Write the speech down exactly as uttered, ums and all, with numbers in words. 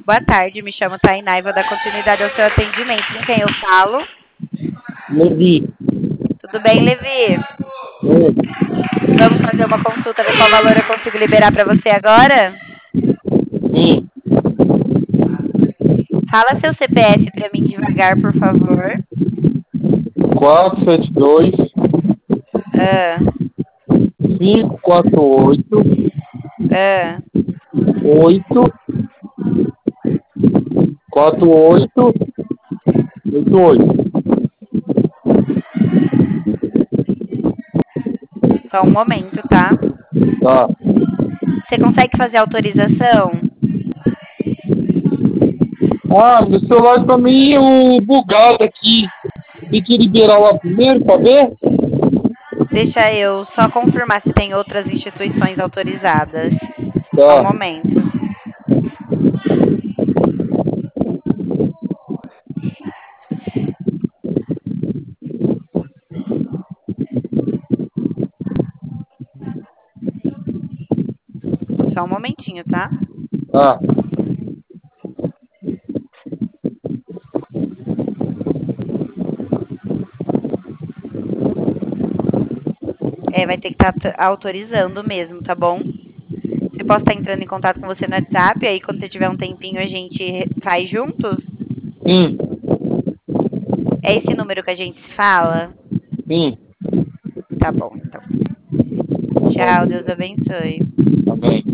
Boa tarde, me chamo Tainá e vou dar continuidade ao seu atendimento. Com quem eu falo? Levi. Tudo bem, Levi? Oi. Vamos fazer uma consulta, ver qual valor eu consigo liberar para você agora? Sim. Fala seu C P F para mim devagar, por favor. quatro sete dois, Ah, cinco quatro oito, ah. oito, quatro oito, oito oito. Só um momento, tá? Tá. Você consegue fazer autorização? Ah, meu celular tá meio bugado aqui. Tem que liberar lá primeiro pra ver? Deixa eu só confirmar se tem outras instituições autorizadas. Só um Tá. momento. Só um momentinho, tá? Tá. É, vai ter que estar autorizando mesmo, tá bom? Eu posso estar entrando em contato com você no WhatsApp, aí quando você tiver um tempinho a gente faz juntos? Sim. É esse número que a gente se fala? Sim. Tá bom, então. Bom Tchau, Deus dia. abençoe. Amém.